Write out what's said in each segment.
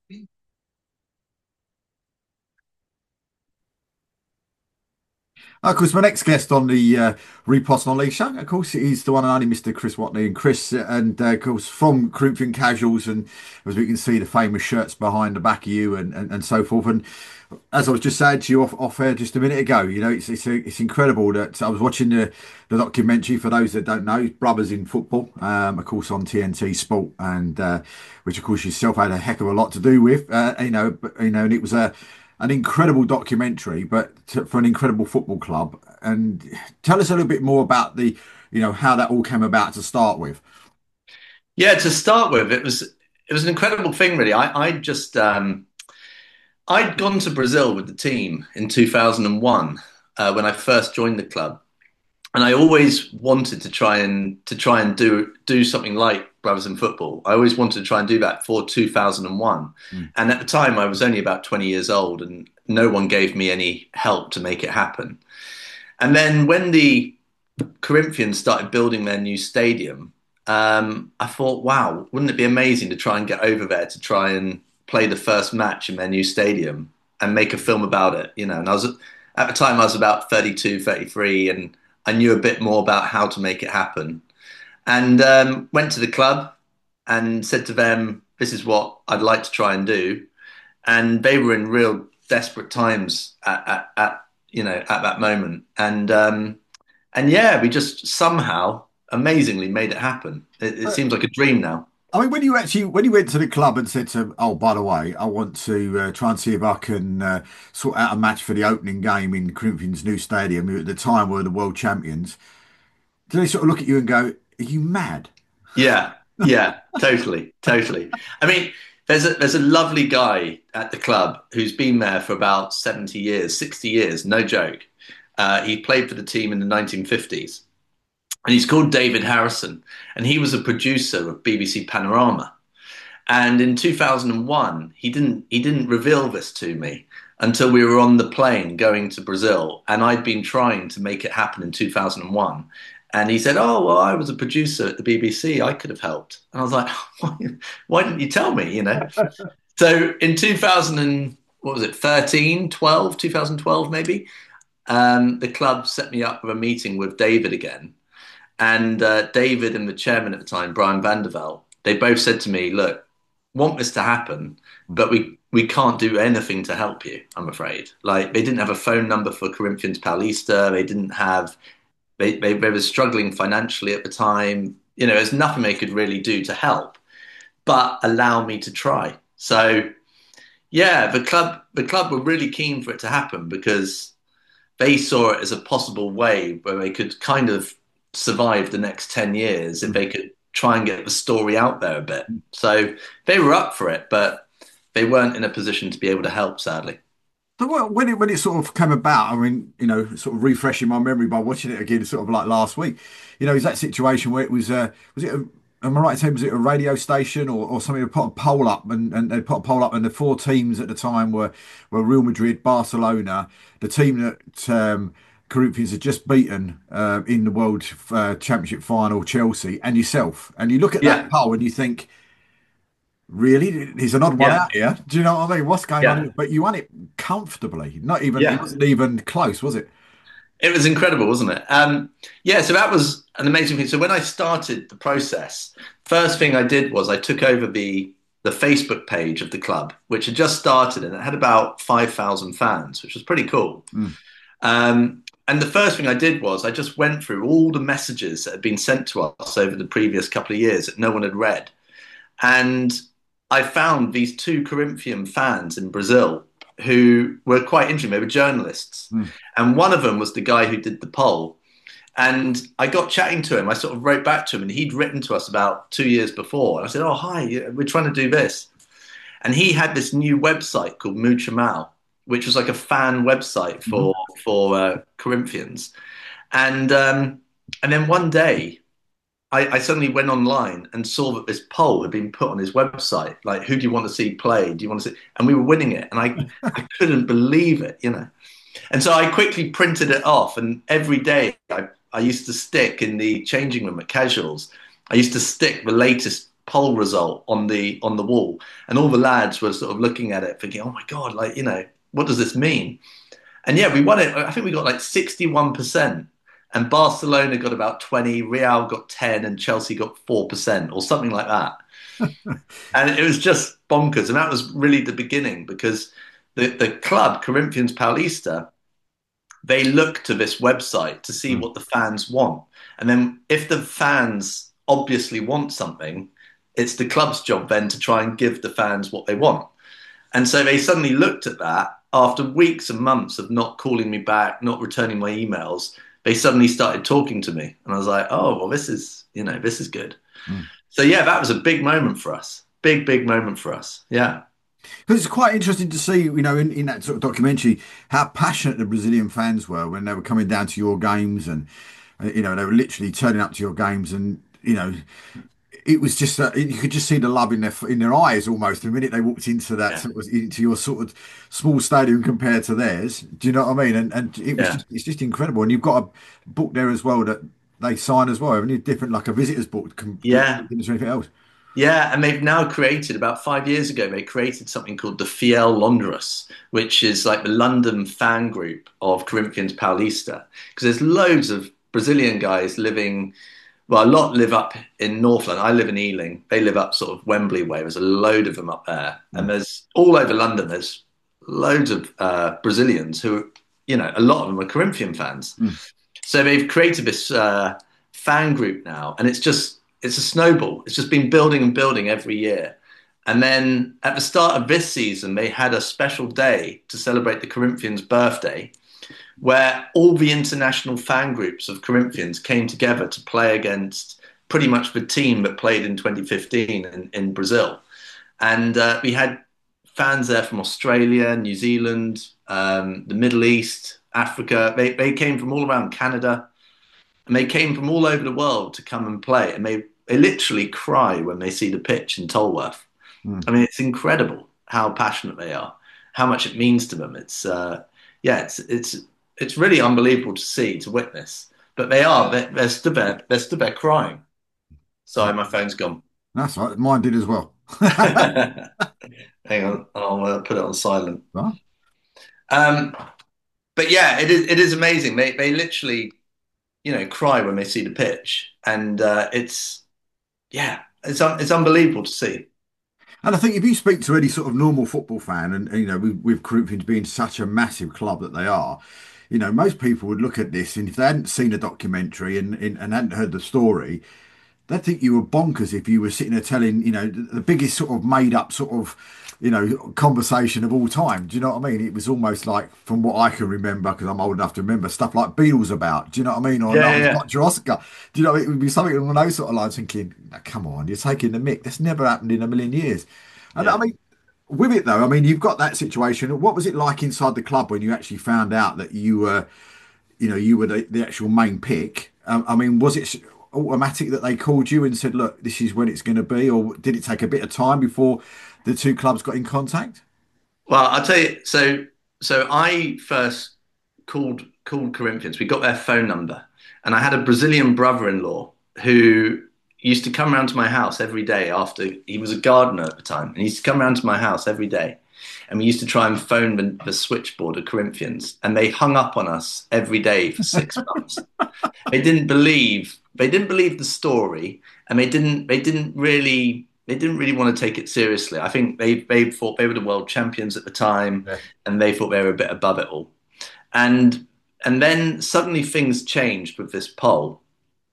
Of course, my next guest on the Repost Non League show, of course, is the one and only Mr. Chris Watney. And Chris, of course, from Corinthian Casuals, and as we can see, the famous shirts behind the back of you and so forth. And as I was just saying to you off air just a minute ago, it's incredible that I was watching the documentary. For those that don't know, Brothers in Football, of course, on TNT Sport, and which, of course, yourself had a heck of a lot to do with. And it was an incredible documentary, but for an incredible football club. And tell us a little bit more about how that all came about to start with. Yeah, to start with, it was an incredible thing, really. I'd gone to Brazil with the team in 2001 when I first joined the club, and I always wanted to try and do something like Brothers in Football. I always wanted to try and do that for 2001, Mm. and at the time I was only about 20 years old, and no one gave me any help to make it happen. And then when the Corinthians started building their new stadium, I thought, wow, wouldn't it be amazing to try and get over there to try and play the first match in their new stadium and make a film about it, And at the time I was about 32, 33, and I knew a bit more about how to make it happen. And went to the club and said to them, "This is what I'd like to try and do." And they were in real desperate times at that moment. And yeah, we just somehow amazingly made it happen. It seems like a dream now. I mean, when you went to the club and said to, oh, by the way, I want to try and see if I can sort out a match for the opening game in Corinthians' new stadium, who at the time were the world champions, did they sort of look at you and go, "Are you mad?" Yeah, yeah, totally, totally. I mean, there's a lovely guy at the club who's been there for about 70 years, 60 years, no joke. He played for the team in the 1950s, and he's called David Harrison, and he was a producer of BBC Panorama. And in 2001, he didn't reveal this to me until we were on the plane going to Brazil, and I'd been trying to make it happen in 2001. And he said, "Oh, well, I was a producer at the BBC. I could have helped." And I was like, "Why didn't you tell me?" So in 2000 and what was it, 13, 12, 2012 maybe, the club set me up with a meeting with David again. And David and the chairman at the time, Brian Vandervelde, they both said to me, "Look, want this to happen, but we can't do anything to help you, I'm afraid." Like they didn't have a phone number for Corinthians Paulista. They didn't have they were struggling financially at the time. There's nothing they could really do to help, but allow me to try. So yeah, the club were really keen for it to happen because they saw it as a possible way where they could kind of survive the next 10 years if they could try and get the story out there a bit. So they were up for it, but they weren't in a position to be able to help, sadly. So when it sort of came about, I mean, sort of refreshing my memory by watching it again, sort of like last week, is that situation where it was it am I right in saying, was it a radio station or something that put a poll up and they put a poll up and the four teams at the time were Real Madrid, Barcelona, the team that Corinthians had just beaten in the World Championship final, Chelsea, and yourself. And you look at that Yeah, poll and you think, really? There's an odd one yeah, out here. Do you know what I mean? What's going on yeah, here? But you won it comfortably. Not even, it yeah. wasn't even close, was it? It was incredible, wasn't it? Yeah, so that was an amazing thing. So when I started the process, first thing I did was I took over the Facebook page of the club, which had just started, and it had about 5,000 fans, which was pretty cool. Mm. And the first thing I did was I just went through all the messages that had been sent to us over the previous couple of years that no one had read. And I found these two Corinthian fans in Brazil who were quite interesting. They were journalists. Mm. And one of them was the guy who did the poll. And I got chatting to him. I sort of wrote back to him, and he'd written to us about 2 years before. And I said, "Oh, hi, we're trying to do this." And he had this new website called Mucha Mal, which was like a fan website Mhm. for Corinthians. And then one day, I suddenly went online and saw that this poll had been put on his website. Like, who do you want to see play? Do you want to see? And we were winning it, and I couldn't believe it. And so I quickly printed it off, and every day I used to stick in the changing room at Casuals. I used to stick the latest poll result on the wall, and all the lads were sort of looking at it, thinking, "Oh my God, like what does this mean?" And yeah, we won it. I think we got like 61%, and Barcelona got about 20, Real got 10, and Chelsea got 4% or something like that. And it was just bonkers. And that was really the beginning because the club, Corinthians Paulista, they look to this website to see Mm. what the fans want. And then if the fans obviously want something, it's the club's job then to try and give the fans what they want. And so they suddenly looked at that after weeks and months of not calling me back, not returning my emails. They suddenly started talking to me. And I was like, oh, well, this is good. Mm. So yeah, that was a big moment for us. Big, big moment for us. Yeah. Because it's quite interesting to see, in that sort of documentary, how passionate the Brazilian fans were when they were coming down to your games, and they were literally turning up to your games, and it was just you could just see the love in their eyes almost the minute they walked into that Yeah. sort of, into your sort of small stadium compared to theirs. Do you know what I mean? And Yeah. it's just incredible. And you've got a book there as well that they sign as well, haven't you? Different, like a visitor's book, completely Yeah. different to anything else. Yeah, and they've now created, about 5 years ago, they created something called the Fiel Londres, which is like the London fan group of Corinthians Paulista. Because there's loads of Brazilian guys living, well, a lot live up in Northland. I live in Ealing. They live up sort of Wembley way. There's a load of them up there. And Mm. there's all over London, there's loads of Brazilians who, a lot of them are Corinthian fans. Mm. So they've created this fan group now, and it's a snowball. It's just been building and building every year. And then at the start of this season, they had a special day to celebrate the Corinthians' birthday, where all the international fan groups of Corinthians came together to play against pretty much the team that played in 2015 in Brazil. And we had fans there from Australia, New Zealand, the Middle East, Africa. They came from all around Canada, and they came from all over the world to come and play. And they literally cry when they see the pitch in Tolworth. Mm. I mean, it's incredible how passionate they are, how much it means to them. It's really unbelievable to see, to witness. But they're stood there crying. Sorry, my phone's gone. That's right. Mine did as well. Hang on, I'll put it on silent. Right. Um, but yeah, it is amazing. They literally, cry when they see the pitch, and it's unbelievable to see. And I think if you speak to any sort of normal football fan, and with Corinthians being such a massive club that they are, most people would look at this, and if they hadn't seen a documentary and hadn't heard the story, they'd think you were bonkers if you were sitting there telling, the biggest sort of made up sort of, conversation of all time. Do you know what I mean? It was almost like, from what I can remember, because I'm old enough to remember, stuff like Beatles about. Do you know what I mean? Or Yeah, no, yeah, it's yeah. not Oscar. Do you know, it would be something along those sort of lines, thinking, "Now, come on, you're taking the mick. That's never happened in a million years." And I Yeah. mean, with it though, I mean, you've got that situation. What was it like inside the club when you actually found out that you were the actual main pick? I mean, was it automatic that they called you and said, "Look, this is when it's going to be," or did it take a bit of time before the two clubs got in contact? Well, I'll tell you. So I first called Corinthians. We got their phone number, and I had a Brazilian brother-in-law who used to come around to my house every day. After he was a gardener at the time, and he used to come around to my house every day, and we used to try and phone the switchboard of Corinthians, and they hung up on us every day for 6 months. They didn't believe the story, and they didn't really want to take it seriously. I think they thought they were the world champions at the time, Yeah. and they thought they were a bit above it all. And and then suddenly things changed with this poll.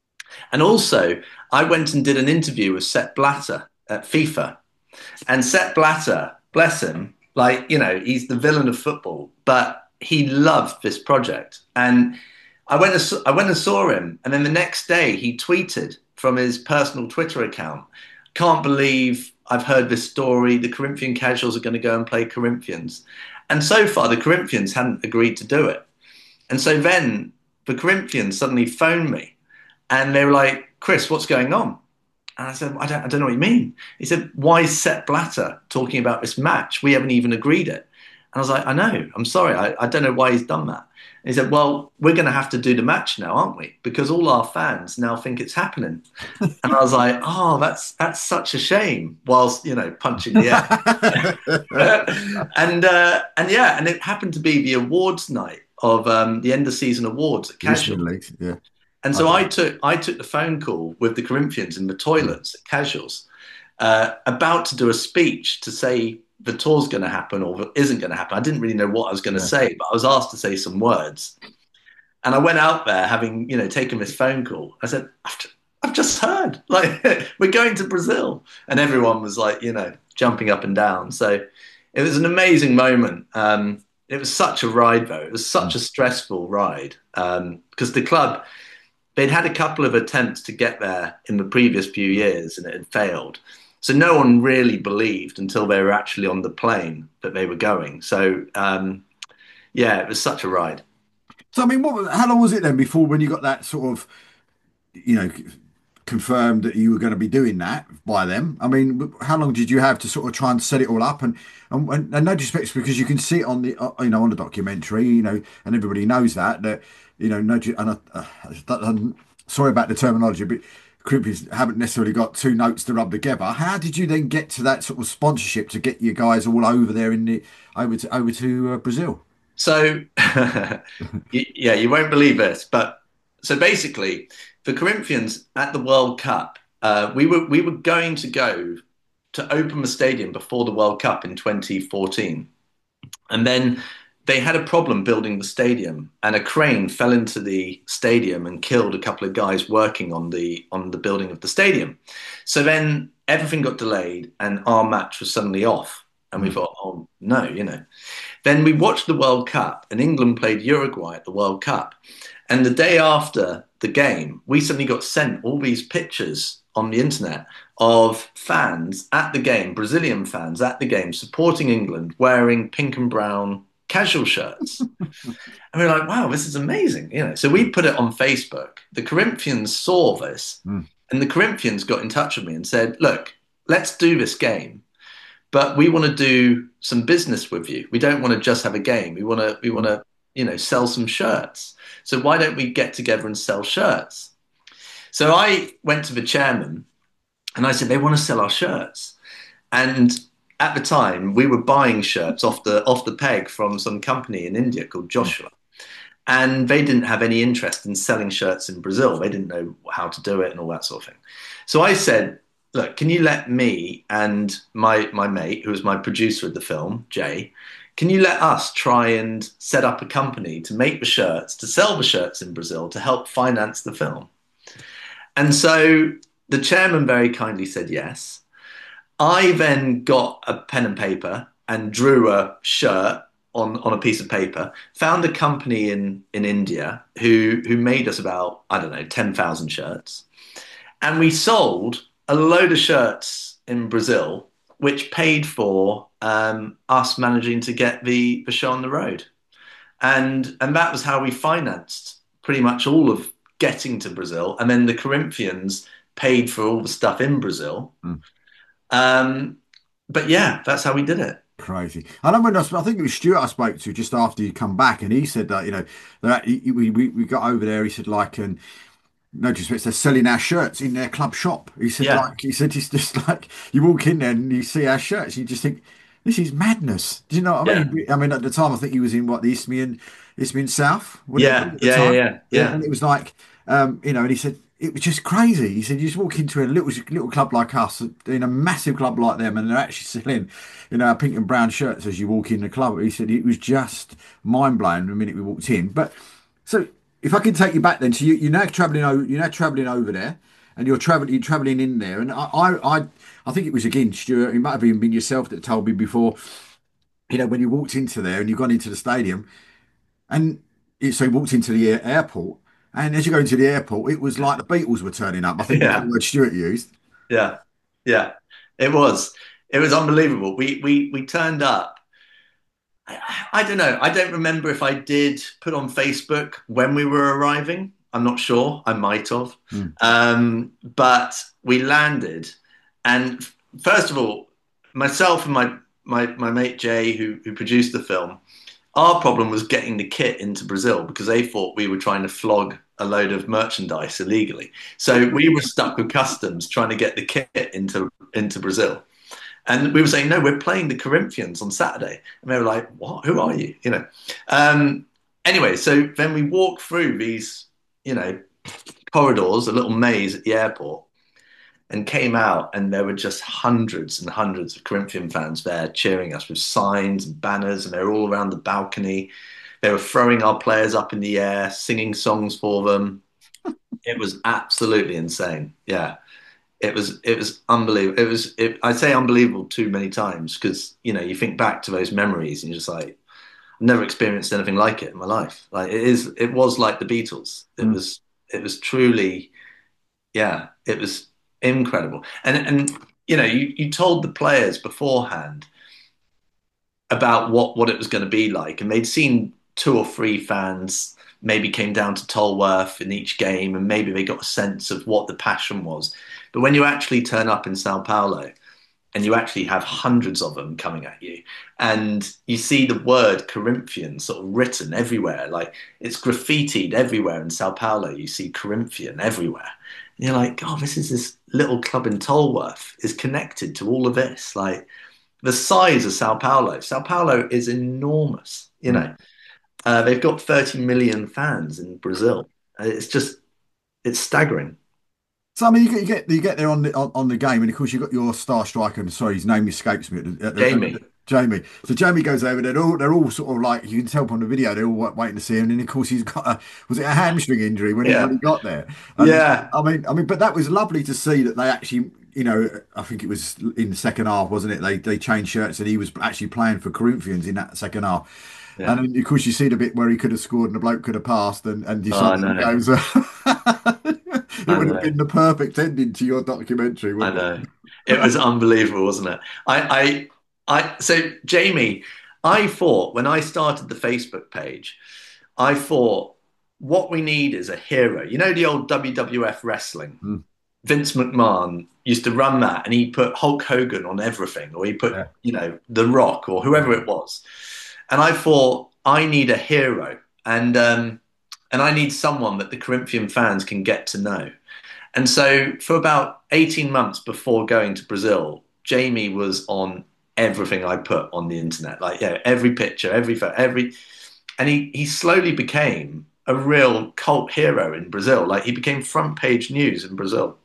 And also, I went and did an interview with Sepp Blatter at FIFA, and Sepp Blatter, bless him, like he's the villain of football, but he loved this project. And I went and saw him, and then the next day he tweeted from his personal Twitter account, "Can't believe I've heard this story. The Corinthian casuals are going to go and play Corinthians." And so far, the Corinthians hadn't agreed to do it. And so then the Corinthians suddenly phoned me, and they were like, "Chris, what's going on?" And I said, I don't know what you mean. He said, "Why is Sepp Blatter talking about this match? We haven't even agreed it." And I was like, "I know. I'm sorry. I don't know why he's done that." He said, "Well, we're going to have to do the match now, aren't we? Because all our fans now think it's happening." And I was like, "Oh, that's such a shame." Whilst punching the air. And yeah, and it happened to be the awards night of the end of season awards at Casual. Isthmian League, yeah. And so I took the phone call with the Corinthians in the toilets at Casuals, about to do a speech to say the tour's going to happen or isn't going to happen. I didn't really know what I was going to say, but I was asked to say some words. And I went out there having, taken this phone call. I said, I've just heard, like, we're going to Brazil. And everyone was like, jumping up and down. So it was an amazing moment. It was such a ride, though. It was such a stressful ride, because the club, they'd had a couple of attempts to get there in the previous few years and it had failed. So no one really believed until they were actually on the plane that they were going. So yeah, it was such a ride. So I mean, how long was it then before when you got that sort of, you know, confirmed that you were going to be doing that by them? I mean, how long did you have to sort of try and set it all up? And no disrespect, because you can see it on the on the documentary, and everybody knows that no, and I'm sorry about the terminology, but Corinthians haven't necessarily got two notes to rub together. How did you then get to that sort of sponsorship to get you guys all over there over to Brazil? So yeah, you won't believe this, but so basically, the Corinthians at the World Cup, we were going to go to open the stadium before the World Cup in 2014, and then they had a problem building the stadium, and a crane fell into the stadium and killed a couple of guys working on the building of the stadium. So then everything got delayed, and our match was suddenly off, and we thought, oh no. Then we watched the World Cup, and England played Uruguay at the World Cup. And the day after the game, we suddenly got sent all these pictures on the internet of fans at the game, Brazilian fans at the game, supporting England, wearing pink and brown casual shirts. And we were like, wow, this is amazing. So we put it on Facebook. The Corinthians saw this, and the Corinthians got in touch with me and said, look, let's do this game, but we want to do some business with you. We don't want to just have a game. We want to sell some shirts. So why don't we get together and sell shirts? So I went to the chairman and I said, they want to sell our shirts. And at the time, we were buying shirts off the peg from some company in India called Joshua. And they didn't have any interest in selling shirts in Brazil. They didn't know how to do it and all that sort of thing. So I said, look, can you let me and my mate, who was my producer of the film, Jay, can you let us try and set up a company to make the shirts, to sell the shirts in Brazil, to help finance the film? And so the chairman very kindly said yes. I then got a pen and paper and drew a shirt on a piece of paper, found a company in India who made us about, I don't know, 10,000 shirts. And we sold a load of shirts in Brazil, which paid for us managing to get the show on the road. And that was how we financed pretty much all of getting to Brazil. And then the Corinthians paid for all the stuff in Brazil. But yeah, that's how we did it. Crazy. I know I think it was Stuart I spoke to just after you come back, and he said that we got over there. He said and no disrespect, they're selling our shirts in their club shop. He said it's just like you walk in there and you see our shirts, and you just think this is madness. Do you know what I mean? I mean, at the time, I think he was in the Isthmian South. Yeah. And it was like, and he said it was just crazy. He said you just walk into a little club like us in a massive club like them, and they're actually selling, pink and brown shirts as you walk in the club. He said it was just mind blowing the minute we walked in. But so if I can take you back then, so you're now traveling over there, and you're traveling in there, and I think it was again Stuart. It might have even been yourself that told me before. When you walked into there and you've gone into the stadium, and so you walked into the airport. And as you go into the airport, it was like the Beatles were turning up. I think that's the word Stuart used. Yeah. It was unbelievable. We turned up. I don't know. I don't remember if I did put on Facebook when we were arriving. I'm not sure. I might have. But we landed, and first of all, myself and my mate Jay, who produced the film, Our problem was getting the kit into Brazil because they thought we were trying to flog a load of merchandise illegally. So we were stuck with customs trying to get the kit into Brazil. And we were saying, no, we're playing the Corinthians on Saturday. And they were like, what? Who are you? Um, anyway, so then we walked through these, corridors, a little maze at the airport, and came out, and there were just hundreds and hundreds of Corinthian fans there cheering us with signs and banners, and they were all around the balcony. They were throwing our players up in the air, singing songs for them. It was absolutely insane. Yeah. It was unbelievable. I say unbelievable too many times because you think back to those memories and you're just like, I've never experienced anything like it in my life. Like it was like the Beatles. It was truly, yeah, it was incredible. And you told the players beforehand about what it was going to be like, and they'd seen two or three fans maybe came down to Tolworth in each game, and maybe they got a sense of what the passion was. But when you actually turn up in Sao Paulo and you actually have hundreds of them coming at you, and you see the word Corinthian sort of written everywhere, like it's graffitied everywhere in Sao Paulo, you see Corinthian everywhere. And you're like, God, this little club in Tolworth is connected to all of this. Like the size of Sao Paulo. Sao Paulo is enormous. They've got 30 million fans in Brazil. It's staggering. So I mean, you get there on the game, and of course you've got your star striker, and sorry, his name escapes me. Jamie. Jamie. So Jamie goes over. They're all sort of like, you can tell from the video, they're all waiting to see him. And then of course he's got was it a hamstring injury when Yeah. he got there? And Yeah. I mean, but that was lovely to see that they actually, I think it was in the second half, wasn't it? They changed shirts and he was actually playing for Corinthians in that second half. Yeah. And then, of course, you see the bit where he could have scored and the bloke could have passed, and you Oh, I suddenly know. goes, it I would have know. been the perfect ending to your documentary, I wouldn't know. It was unbelievable, wasn't it? So Jamie, I thought when I started the Facebook page, I thought what we need is a hero. You know the old WWF wrestling? it? Vince McMahon used to run that and he put Hulk Hogan on everything, or he put, Yeah. The Rock or whoever it was. And I thought, I need a hero. And I need someone that the Corinthian fans can get to know. And so for about 18 months before going to Brazil, Jamie was on everything I put on the internet. Like, every picture, every photo, and he slowly became a real cult hero in Brazil. Like he became front page news in Brazil.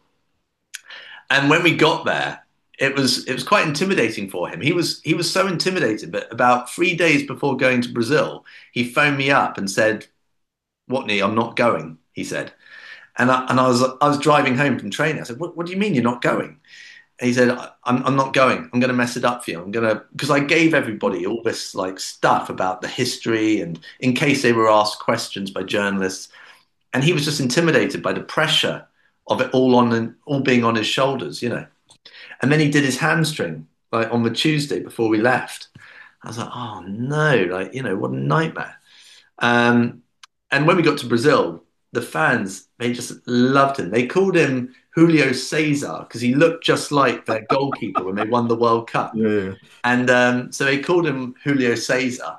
And when we got there, it was quite intimidating for him. He was so intimidated, but about 3 days before going to Brazil, he phoned me up and said, "Watney, I'm not going," he said. And I was driving home from training. I said, "What do you mean you're not going?" And he said, I'm not going. I'm going to mess it up for you. Because I gave everybody all this like stuff about the history and in case they were asked questions by journalists. And he was just intimidated by the pressure of it all being on his shoulders. And then he did his hamstring like on the Tuesday before we left. I was like, oh no, like, what a nightmare. Um, and when we got to Brazil, the fans, they just loved him. They called him Julio Cesar because he looked just like their goalkeeper when they won the World Cup. Yeah. And so they called him Julio Cesar.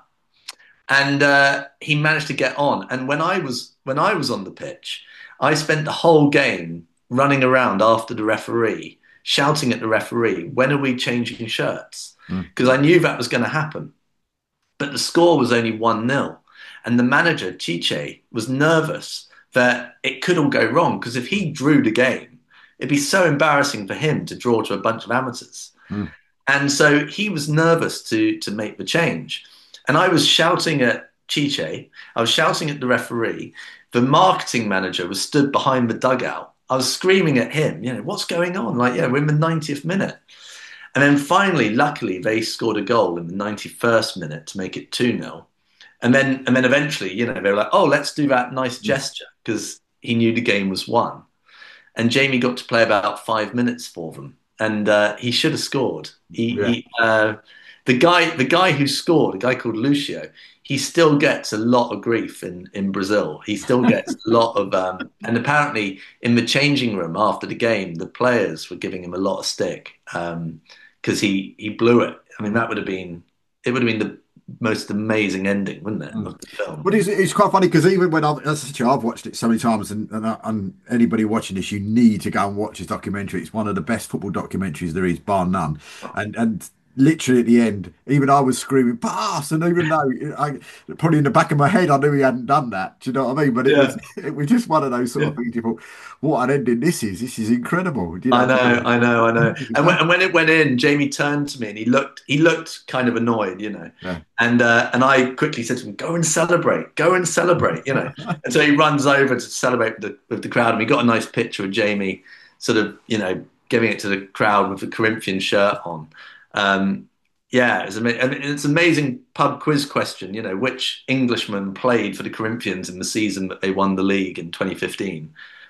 And he managed to get on. And when I was on the pitch, I spent the whole game running around after the referee, shouting at the referee, "When are we changing shirts?" Mm. Because I knew that was going to happen. But the score was only 1-0. And the manager, Chiche, was nervous that it could all go wrong because if he drew the game, it'd be so embarrassing for him to draw to a bunch of amateurs. Mm. And so he was nervous to make the change. And I was shouting at Chiche, I was shouting at the referee. The marketing manager was stood behind the dugout. I was screaming at him, what's going on? Like, we're in the 90th minute. And then finally, luckily, they scored a goal in the 91st minute to make it 2-0. And then eventually, they were like, oh, let's do that nice gesture because he knew the game was won. And Jamie got to play about 5 minutes for them. And he should have scored. Yeah. The guy who scored, a guy called Lucio, he still gets a lot of grief in Brazil. He still gets a lot of, and apparently in the changing room after the game, the players were giving him a lot of stick because he blew it. I mean, it would have been the most amazing ending, wouldn't it, Mm. of the film? But it's quite funny because even when as I said to you, I've watched it so many times, and anybody watching this, you need to go and watch this documentary. It's one of the best football documentaries there is, bar none. And literally at the end, even I was screaming pass, and even though I probably in the back of my head I knew he hadn't done that. Do you know what I mean? But Yeah. it was just one of those sort Yeah. of things. You thought, what an ending this is! This is incredible. Do you I know? know, I know, I know. And Exactly. when it went in, Jamie turned to me and he looked kind of annoyed, Yeah. And I quickly said to him, go and celebrate. And so he runs over to celebrate with the crowd, and we got a nice picture of Jamie, sort of, giving it to the crowd with the Corinthian shirt on. Yeah, and it's an amazing pub quiz question. Which Englishman played for the Corinthians in the season that they won the league in 2015?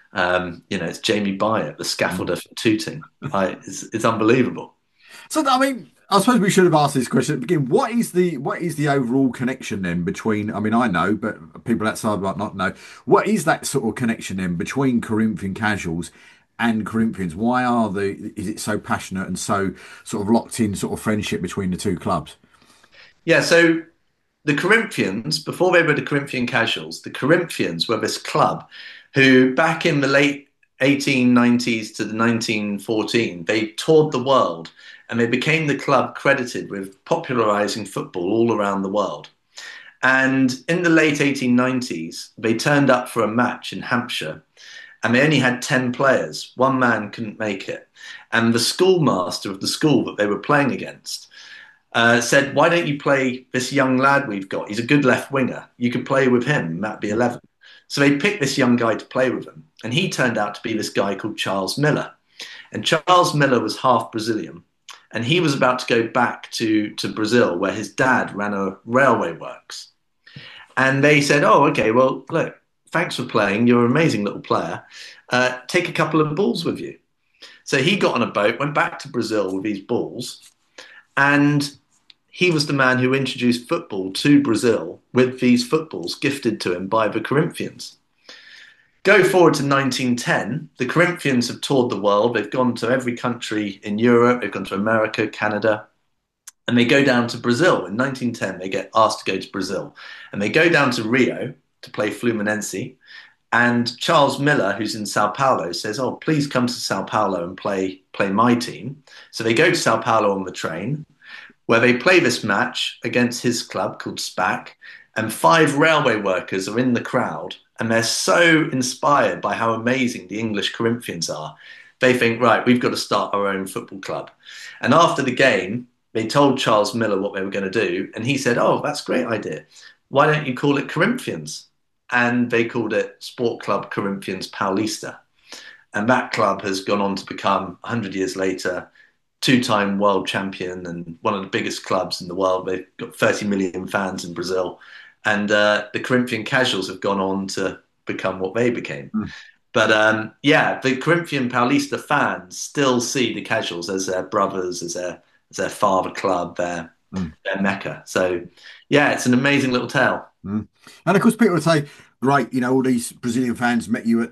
It's Jamie Byatt, the scaffolder from Tooting. It's unbelievable. So I mean, I suppose we should have asked this question at the beginning. What is the overall connection then between? I mean, I know, but people outside might not know. What is that sort of connection then between Corinthian casuals and Corinthians? Is it so passionate and so sort of locked in sort of friendship between the two clubs? Yeah, so the Corinthians, before they were the Corinthian Casuals, the Corinthians were this club who, back in the late 1890s to the 1914, they toured the world and they became the club credited with popularizing football all around the world. And in the late 1890s, they turned up for a match in Hampshire and they only had 10 players. One man couldn't make it. And the schoolmaster of the school that they were playing against said, "Why don't you play this young lad we've got? He's a good left winger. You could play with him. That'd be 11." So they picked this young guy to play with them. And he turned out to be this guy called Charles Miller. And Charles Miller was half Brazilian. And he was about to go back to Brazil, where his dad ran a railway works. And they said, "Oh, okay, well, look, thanks for playing. You're an amazing little player. Take a couple of balls with you." So he got on a boat, went back to Brazil with these balls, and he was the man who introduced football to Brazil with these footballs gifted to him by the Corinthians. Go forward to 1910, the Corinthians have toured the world. They've gone to every country in Europe, they've gone to America, Canada, and they go down to Brazil. In 1910, they get asked to go to Brazil. And they go down to Rio to play Fluminense. And Charles Miller, who's in Sao Paulo, says, "Oh, please come to Sao Paulo and play my team." So they go to Sao Paulo on the train, where they play this match against his club called SPAC, and five railway workers are in the crowd, and they're so inspired by how amazing the English Corinthians are. They think, right, we've got to start our own football club. And after the game, they told Charles Miller what they were going to do, and he said, "Oh, that's a great idea. Why don't you call it Corinthians?" And they called it Sport Club Corinthians Paulista. And that club has gone on to become, 100 years later, two-time world champion and one of the biggest clubs in the world. They've got 30 million fans in Brazil. And the Corinthian Casuals have gone on to become what they became. Mm. But yeah, the Corinthian Paulista fans still see the Casuals as their brothers, as their father club, Mm. their Mecca. So yeah, it's an amazing little tale. Mm. And of course, people would say, "Great, all these Brazilian fans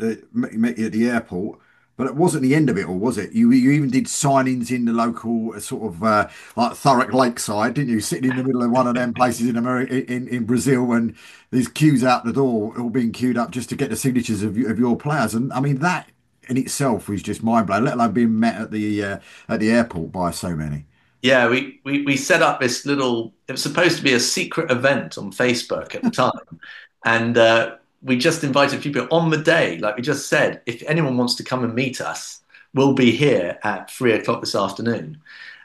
met you at the airport." But it wasn't the end of it all, was it? You even did signings in the local sort of like Thurrock Lakeside, didn't you? Sitting in the middle of one of them places in America, in Brazil, and there's queues out the door, all being queued up just to get the signatures of your players. And I mean that in itself was just mind blowing. Let alone being met at the airport by so many. Yeah, we set up this little, it was supposed to be a secret event on Facebook at the time. And we just invited people on the day, like we just said, if anyone wants to come and meet us, we'll be here at 3 o'clock this afternoon.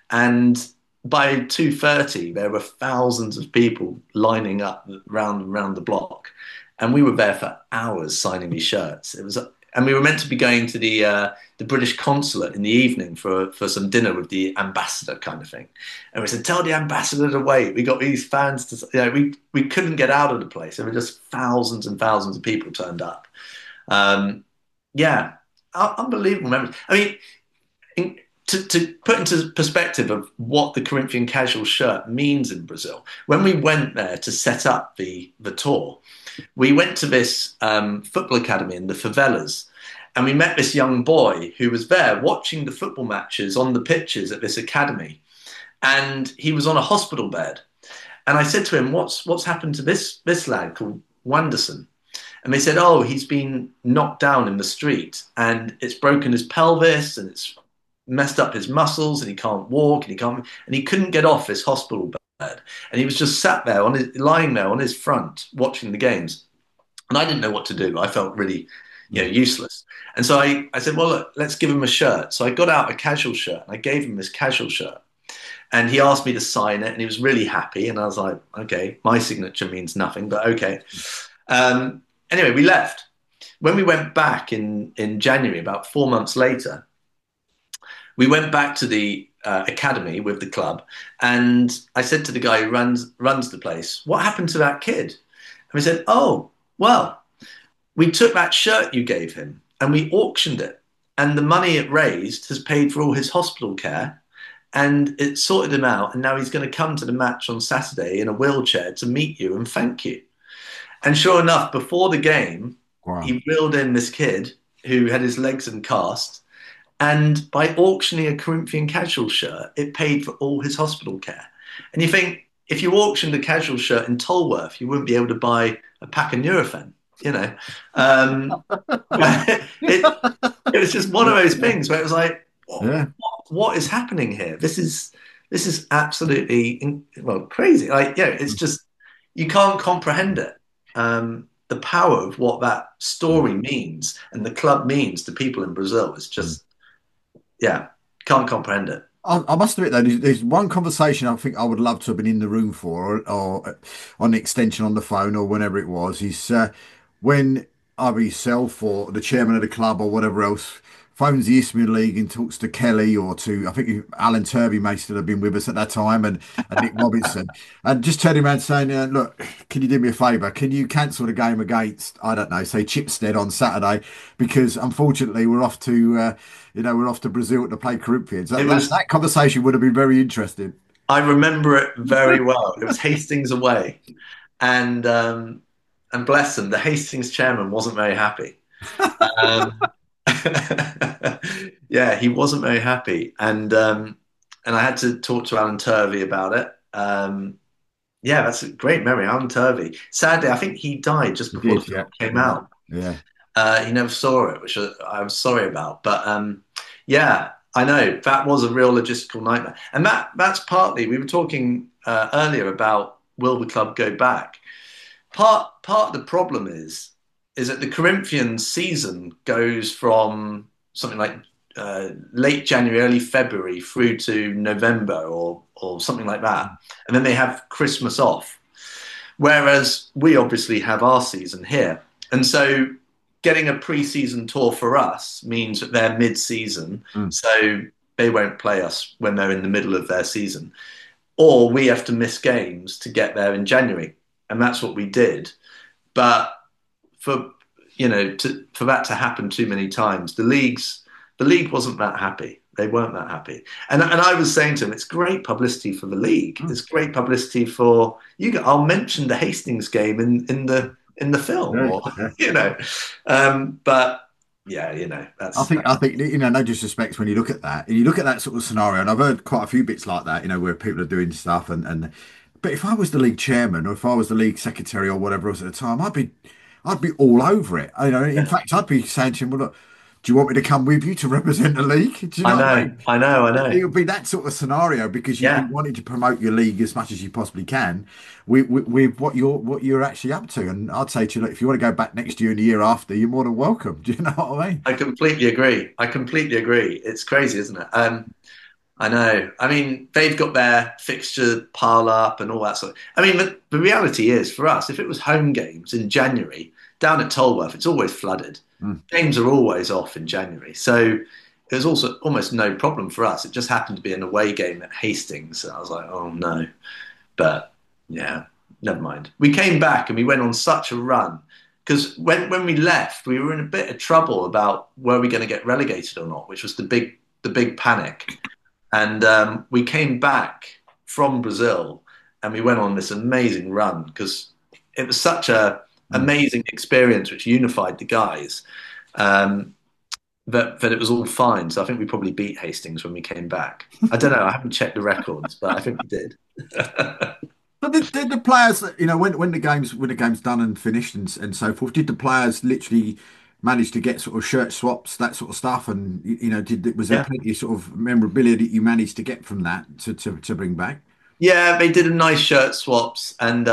And by 2:30, there were thousands of people lining up round the block. And we were there for hours signing these shirts. And we were meant to be going to the British consulate in the evening for some dinner with the ambassador kind of thing. And we said, "Tell the ambassador to wait. We got these fans to," we couldn't get out of the place. There were just thousands and thousands of people turned up. Yeah, unbelievable memories. I mean, to put into perspective of what the Corinthian casual shirt means in Brazil, when we went there to set up the tour, we went to this football academy in the favelas, and we met this young boy who was there watching the football matches on the pitches at this academy. And he was on a hospital bed. And I said to him, what's happened to this lad called Wanderson? And they said, oh, he's been knocked down in the street and it's broken his pelvis and it's messed up his muscles and he can't walk and he couldn't get off his hospital bed. And he was just sat there lying there on his front watching the games. And I didn't know what to do. I felt really, useless. And so I said, well, look, let's give him a shirt. So I got out a casual shirt and I gave him this casual shirt. And he asked me to sign it and he was really happy. And I was like, okay, my signature means nothing, but okay. Anyway, we left. When we went back in January, about 4 months later, we went back to the academy with the club, and I said to the guy who runs the place, "What happened to that kid?" And he said, "Oh, well, we took that shirt you gave him and we auctioned it, and the money it raised has paid for all his hospital care." And it sorted him out, and now he's going to come to the match on Saturday in a wheelchair to meet you and thank you. And sure enough, before the game, Wow. he wheeled in this kid who had his legs in cast. And by auctioning a Corinthian casual shirt, it paid for all his hospital care. And you think, if you auctioned a casual shirt in Tolworth, you wouldn't be able to buy a pack of Nurofen, you know. It was just one of those things where it was like, Yeah. what is happening here? This is absolutely crazy. Like, it's just you can't comprehend it. The power of what that story means and the club means to people in Brazil is just, can't comprehend it. I must admit though, there's one conversation I think I would love to have been in the room for, or on the extension on the phone, or whenever it was. Is when either yourself or the chairman of the club or whatever else phones the Isthmian League and talks to Kelly or to, I think Alan Turvey may still have been with us at that time, and Nick Robinson, and just turning around saying, "Look, can you do me a favour? Can you cancel the game against, I don't know, say Chipstead on Saturday, because unfortunately we're off to Brazil to play Corinthians." It That, was, that conversation would have been very interesting. I remember it very well. It was Hastings away, and bless him, the Hastings chairman wasn't very happy. Um, yeah, he wasn't very happy, and I had to talk to Alan Turvey about it. Yeah, that's a great memory, Alan Turvey. Sadly, I think he died just He before the did, yeah. film came out. Yeah. He never saw it, which I was sorry about. But yeah, I know that was a real logistical nightmare, and that's partly we were talking earlier about will the club go back. Part of the problem is that the Corinthian season goes from something like late January, early February through to November or something like that, and then they have Christmas off. Whereas we obviously have our season here, and so getting a pre-season tour for us means that they're mid-season, Mm. so they won't play us when they're in the middle of their season, or we have to miss games to get there in January, and that's what we did. But for for that to happen too many times, the league wasn't that happy. They weren't that happy, and I was saying to them, it's great publicity for the league. Mm. It's great publicity for you. I'll mention the Hastings game in the film, Yeah, or yeah. you know, but yeah, I that's think I think no disrespect when you look at that and you look at that sort of scenario, and I've heard quite a few bits like that, where people are doing stuff and but if I was the league chairman or if I was the league secretary or whatever else at the time, I'd be all over it. In yeah. fact, I'd be saying to him, "Well, look, do you want me to come with you to represent the league?" Do you I know what I know, mean? I know, I It know. would be that sort of scenario because you'd be Yeah, wanting to promote your league as much as you possibly can with what you're actually up to. And I'd say to you, look, if you want to go back next year and the year after, you're more than welcome. Do you know what I mean? I completely agree. I completely agree. It's crazy, isn't it? I know. I mean, they've got their fixture pile up and all that sort of. I mean, the reality is for us, if it was home games in January down at Tolworth, it's always flooded. Mm. Games are always off in January, so it was also almost no problem for us. It just happened to be an away game at Hastings, and I was like, oh no. But yeah, never mind. We came back and we went on such a run because when we left, we were in a bit of trouble about were we going to get relegated or not, which was the big panic. And we came back from Brazil and we went on this amazing run because it was such a Mm. amazing experience which unified the guys um, that it was all fine. So I think we probably beat Hastings when we came back. I don't know. I haven't checked the records, but I think we did. But players, when the game's done and finished and so forth, did the players literally manage to get sort of shirt swaps, that sort of stuff, and was there Yeah. plenty of sort of memorabilia that you managed to get from that to bring back? Yeah, they did a nice shirt swaps, and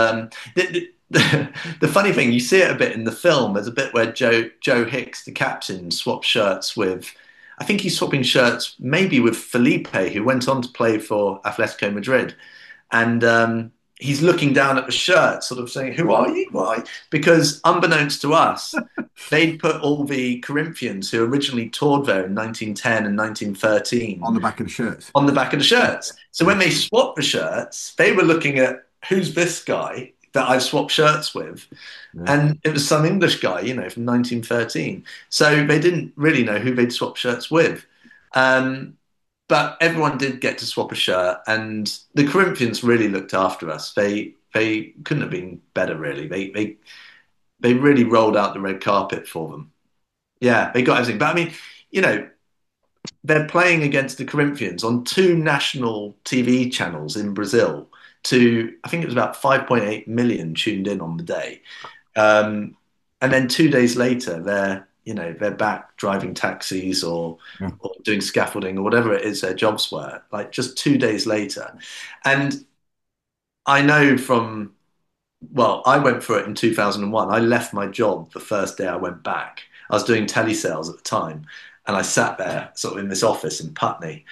the funny thing, you see it a bit in the film. There's a bit where Joe Hicks, the captain, swaps shirts with. I think he's swapping shirts maybe with Felipe, who went on to play for Atletico Madrid, and he's looking down at the shirt, sort of saying, "Who are you? Why?" Because unbeknownst to us, they'd put all the Corinthians who originally toured there in 1910 and 1913 On the back of the shirts. on the back of the shirts. So Yeah. when they swapped the shirts, they were looking at who's this guy that I've swapped shirts with, Yeah. and it was some English guy, from 1913. So they didn't really know who they'd swap shirts with. Um, but everyone did get to swap a shirt, and the Corinthians really looked after us. They couldn't have been better, really. They really rolled out the red carpet for them. Yeah, they got everything. But I mean, you know, they're playing against the Corinthians on two national TV channels in Brazil. To I think it was about 5.8 million tuned in on the day, um, and then 2 days later, they're back driving taxis Yeah. or doing scaffolding or whatever it is their jobs were. Like just 2 days later, and I know from I went for it in 2001. I left my job the first day I went back. I was doing telesales at the time, and I sat there sort of in this office in Putney,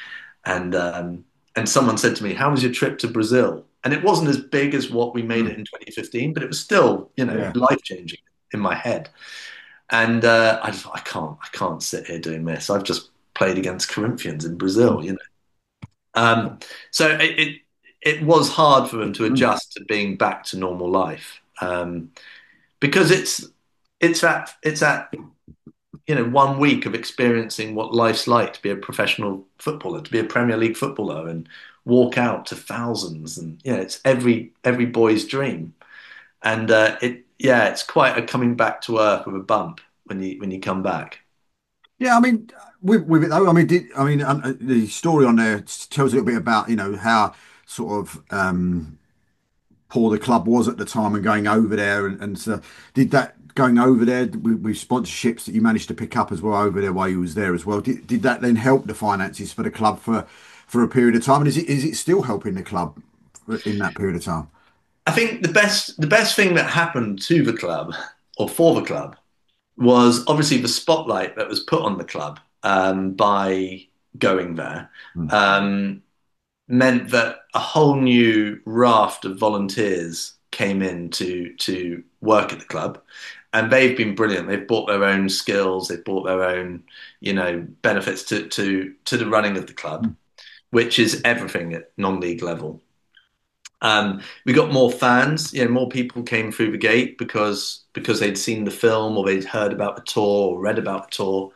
and someone said to me, "How was your trip to Brazil?" And it wasn't as big as what we made Mm. it in 2015, but it was still, Yeah. life changing in my head. And I can't sit here doing this. I've just played against Corinthians in Brazil, you know. So it was hard for them to Mm. adjust to being back to normal life, because it's that 1 week of experiencing what life's like to be a professional footballer, to be a Premier League footballer, and walk out to thousands, and it's every boy's dream. And it's quite a coming back to earth with a bump when you come back. Yeah, I mean, with it though, I mean, the story on there tells a little bit about how sort of poor the club was at the time and going over there, and so did that going over there with sponsorships that you managed to pick up as well over there while you was there as well. Did that then help the finances for the club for a period of time, and is it still helping the club in that period of time? I think the best thing that happened to the club or for the club was obviously the spotlight that was put on the club, by going there. Mm. Um, Meant that a whole new raft of volunteers came in to work at the club, and they've been brilliant. They've brought their own skills, they've brought their own benefits to the running of the club, Mm. which is everything at non-league level. We got more fans. More people came through the gate because they'd seen the film or they'd heard about the tour or read about the tour.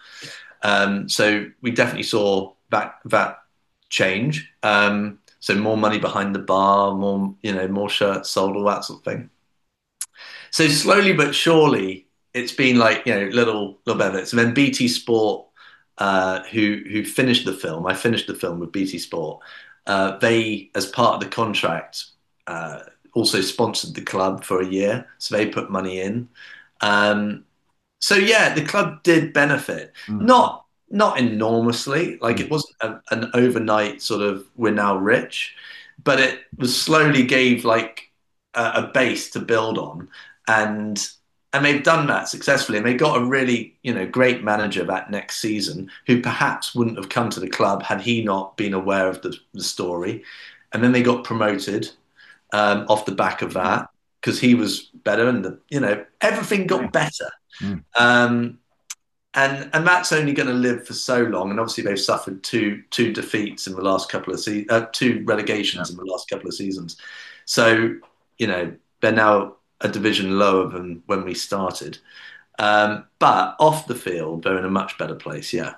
So we definitely saw that change. So more money behind the bar, more shirts sold, all that sort of thing. So slowly but surely, it's been like little benefits. And then BT Sport, who finished the film, I finished the film with BT Sport. They, as part of the contract, uh, also sponsored the club for a year, so they put money in. Um, so yeah, the club did benefit, Mm. not enormously. Like Mm. it wasn't an overnight sort of we're now rich, but it was slowly gave like a base to build on, and they've done that successfully. And they got a really great manager that next season who perhaps wouldn't have come to the club had he not been aware of the story. And then they got promoted, off the back of that because he was better, and everything Yeah. got better. Mm. Um, and that's only going to live for so long. And obviously, they've suffered two defeats in the last couple of two Yeah. relegations in the last couple of seasons. So they're now a division lower than when we started. But off the field, they're in a much better place. Yeah.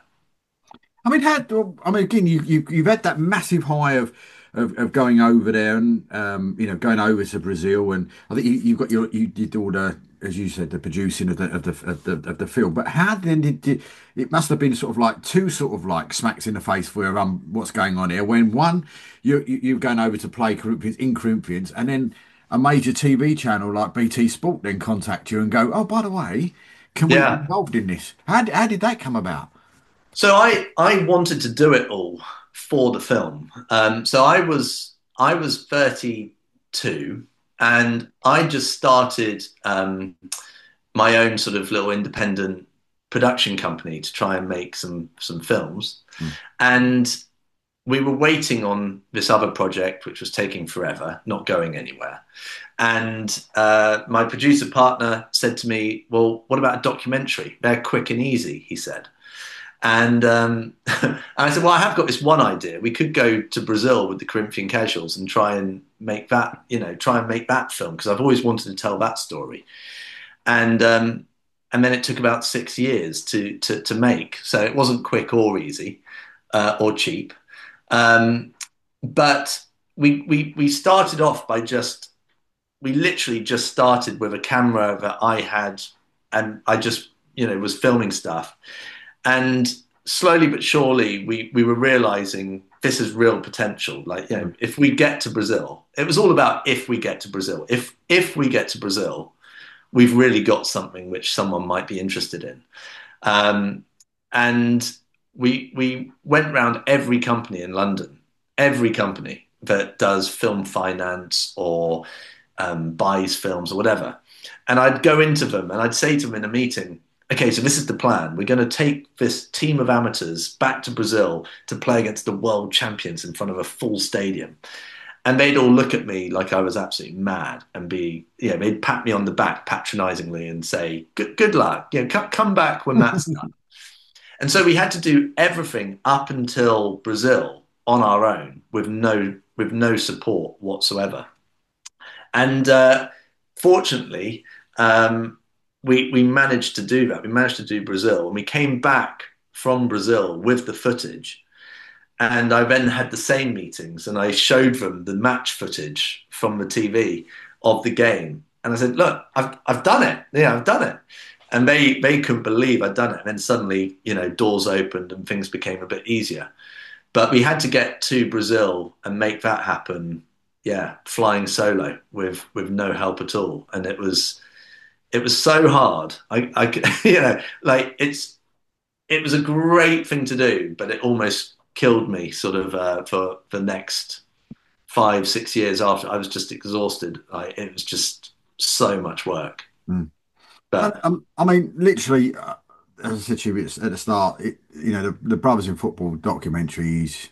Again, you've had that massive high of going over there and going over to Brazil, and I think you did all the, as you said, the producing of the film. But how then did it must have been sort of like two sort of like smacks in the face for what's going on here when one you're going over to play Corinthians in Corinthians, and then a major TV channel like BT Sport then contact you and go, "Oh, by the way, can we be Yeah. involved in this?" How did that come about? So I wanted to do it all for the film. So I was 32 and I just started my own sort of little independent production company to try and make some films. Mm. And we were waiting on this other project, which was taking forever, not going anywhere. And my producer partner said to me, "Well, what about a documentary? They're quick and easy," he said. And I said, "Well, I have got this one idea. We could go to Brazil with the Corinthian Casuals and try and make that, try and make that film because I've always wanted to tell that story." And and then it took about 6 years to make, so it wasn't quick or easy or cheap. Um, but we started off by just we literally just started with a camera that I had, and I just was filming stuff. And slowly but surely, we were realizing this is real potential. Like, if we get to Brazil, it was all about if we get to Brazil. If we get to Brazil, we've really got something which someone might be interested in. Um, and we went around every company in London, every company that does film finance or buys films or whatever. And I'd go into them and I'd say to them in a meeting, "Okay, so this is the plan. We're going to take this team of amateurs back to Brazil to play against the world champions in front of a full stadium." And they'd all look at me like I was absolutely mad and they'd pat me on the back patronizingly and say, good luck, come back when that's done. And so we had to do everything up until Brazil on our own with no support whatsoever. And fortunately, we managed to do that. We managed to do Brazil, and we came back from Brazil with the footage. And I then had the same meetings, and I showed them the match footage from the TV of the game. And I said, "Look, I've done it. Yeah, I've done it." And they couldn't believe I'd done it. And then suddenly, doors opened and things became a bit easier. But we had to get to Brazil and make that happen. Yeah, flying solo with no help at all, and it was so hard. Like it was a great thing to do, but it almost killed me sort of for the next 5 6 years after. I was just exhausted. Like, it was just so much work. Mm. But I mean, literally, as I said to you at the start, the Brothers in Football documentary is,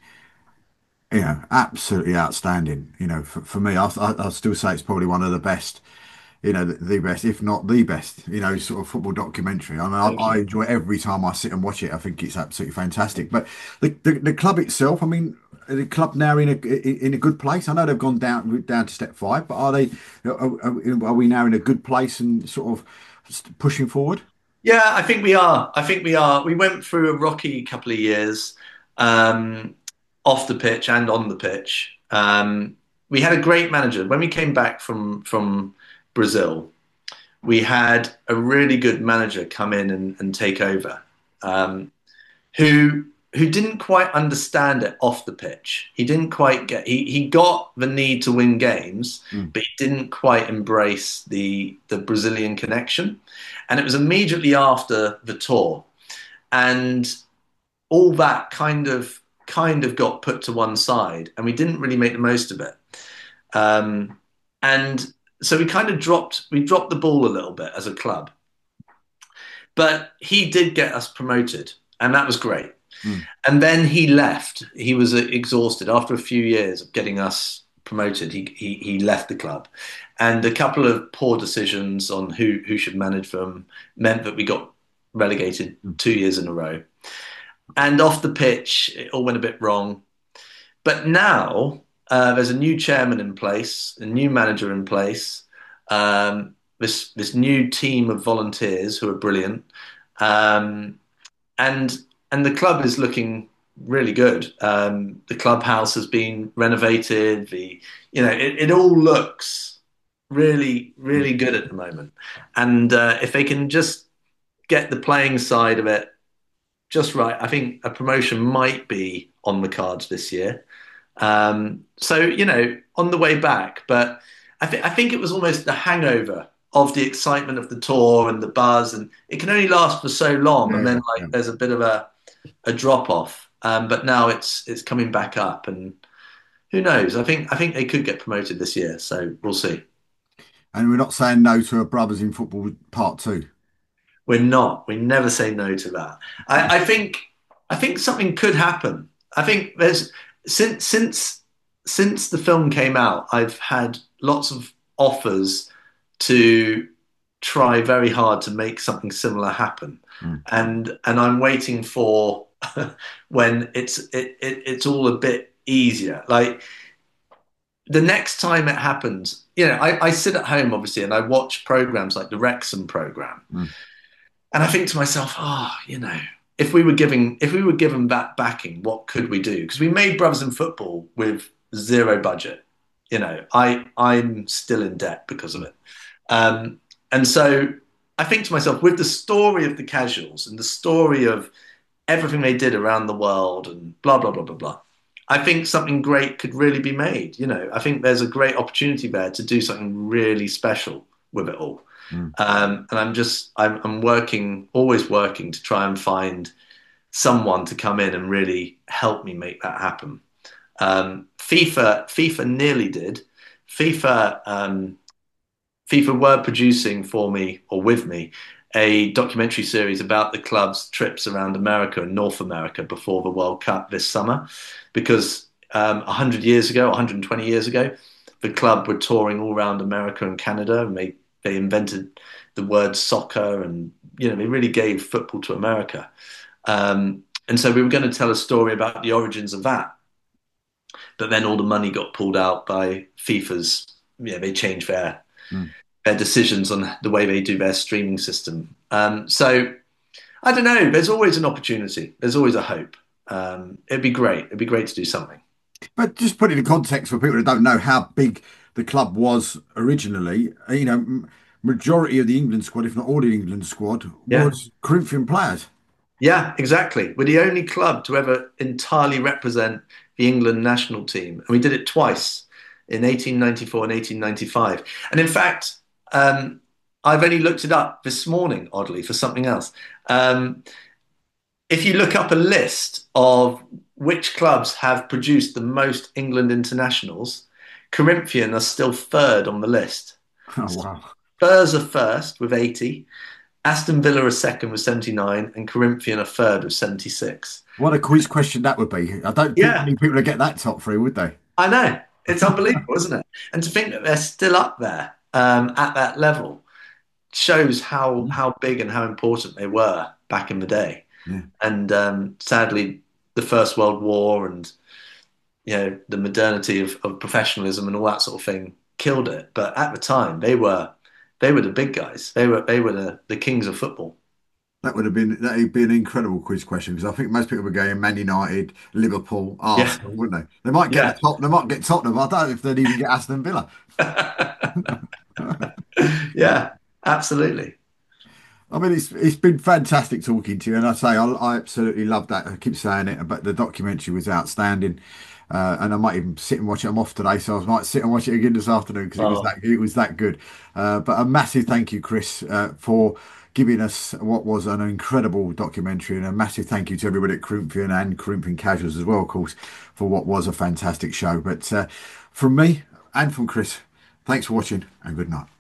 absolutely outstanding. For me, I still say it's probably one of the best, the best, if not the best, sort of football documentary. I mean, thank I you. enjoy it every time I sit and watch it. I think it's absolutely fantastic. But the club itself, I mean, are the club now in a good place? I know they've gone down to step five, but are we now in a good place and sort of pushing forward? Yeah, I think we are. I think we are. We went through a rocky couple of years, um, off the pitch and on the pitch. We had a great manager when we came back from Brazil. We had a really good manager come in and take over, um, who didn't quite understand it off the pitch. He didn't quite get. He got the need to win games, Mm. but he didn't quite embrace the Brazilian connection. And it was immediately after the tour, and all that kind of got put to one side, and we didn't really make the most of it. Um, and so we dropped the ball a little bit as a club. But he did get us promoted, and that was great. Mm. And then he left. He was exhausted after a few years of getting us promoted. He left the club, and a couple of poor decisions on who should manage them meant that we got relegated Mm. 2 years in a row. And off the pitch, it all went a bit wrong. But now there's a new chairman in place, a new manager in place, this new team of volunteers who are brilliant, um, and and the club is looking really good. The clubhouse has been renovated. It all looks really really good at the moment. And if they can just get the playing side of it just right, I think a promotion might be on the cards this year. So, on the way back. But I think it was almost the hangover of the excitement of the tour and the buzz, and it can only last for so long, and then Yeah, like yeah. there's a bit of a drop off. But now it's coming back up, and who knows? I think they could get promoted this year, so we'll see. And we're not saying no to a Brothers in Football Part 2. We're not. We never say no to that. I think something could happen. I think there's since the film came out, I've had lots of offers to try very hard to make something similar happen, Mm. and I'm waiting for when it's all a bit easier. Like the next time it happens, you know, I sit at home obviously and I watch programs like the Wrexham program, Mm. and I think to myself, oh, you know, if we were given that backing, what could we do? Because we made Brothers in Football with zero budget. You know, I'm still in debt because of it. Um, and so I think to myself, with the story of the casuals and the story of everything they did around the world and blah blah blah blah blah, I think something great could really be made. You know, I think there's a great opportunity there to do something really special with it all. Mm. And I'm working, always working to try and find someone to come in and really help me make that happen. FIFA nearly did. FIFA, FIFA were producing for me or with me a documentary series about the club's trips around America and North America before the World Cup this summer, because 100 years ago, 120 years ago, the club were touring all around America and Canada, and they invented the word soccer, and you know they really gave football to America. And so we were going to tell a story about the origins of that, but then all the money got pulled out by FIFA's. You know, they changed Mm. their decisions on the way they do their streaming system. So I don't know. There's always an opportunity. There's always a hope. It'd be great. It'd be great to do something. But just put it in context for people that don't know how big the club was originally, majority of the England squad, if not all the England squad, Yeah. was Corinthian players. Yeah, exactly. We're the only club to ever entirely represent the England national team. And we did it twice in 1894 and 1895. And in fact, I've only looked it up this morning, oddly, for something else. Um, if you look up a list of which clubs have produced the most England internationals, Corinthian are still third on the list. Oh, wow. Spurs are first with 80, Aston Villa are second with 79, and Corinthian are third with 76. What a quiz question that would be. I don't think Yeah, many people would get that top three, would they? I know. It's unbelievable, isn't it? And to think that they're still up there at that level shows how big and how important they were back in the day. Yeah. And sadly, the First World War and you know the modernity of professionalism and all that sort of thing killed it. But at the time, they were the big guys. They were the kings of football. That'd be an incredible quiz question because I think most people would go in Man United, Liverpool, Yeah, Arsenal, wouldn't they? They might get yeah, the top. They might get Tottenham. I don't know if they'd even get Aston Villa. yeah, absolutely. I mean, it's been fantastic talking to you, and I absolutely love that. I keep saying it, but the documentary was outstanding, and I might even sit and watch it. I'm off today, so I might sit and watch it again this afternoon because Oh, it was that good. But a massive thank you, Chris, for giving us what was an incredible documentary, and a massive thank you to everybody at Corinthian and Corinthian Casuals as well, of course, for what was a fantastic show. But from me and from Chris, thanks for watching, and good night.